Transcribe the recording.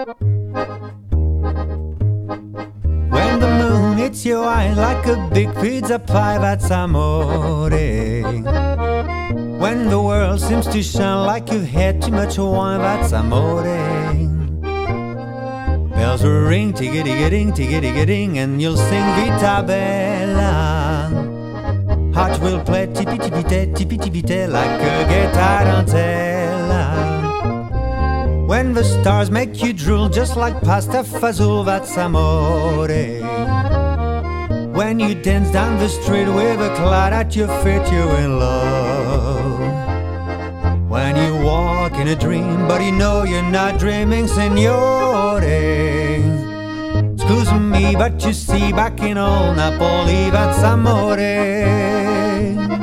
When the moon hits your eyes like a big pizza pie, that's amore. When the world seems to shine like you've had too much wine, that's amore. Bells will ring, tiggity-ga-ding, tiggity-ga-ding, and you'll sing Vita Bella. Heart will play tippy-tippy-tay, tippy-tippy-tay, like a tarantella. When the stars make you drool just like pasta fazool, that's amore. When you dance down the street with a cloud at your feet, you're in love. When you walk in a dream, but you know you're not dreaming, signore. Excuse me, but you see, back in old Napoli, that's amore.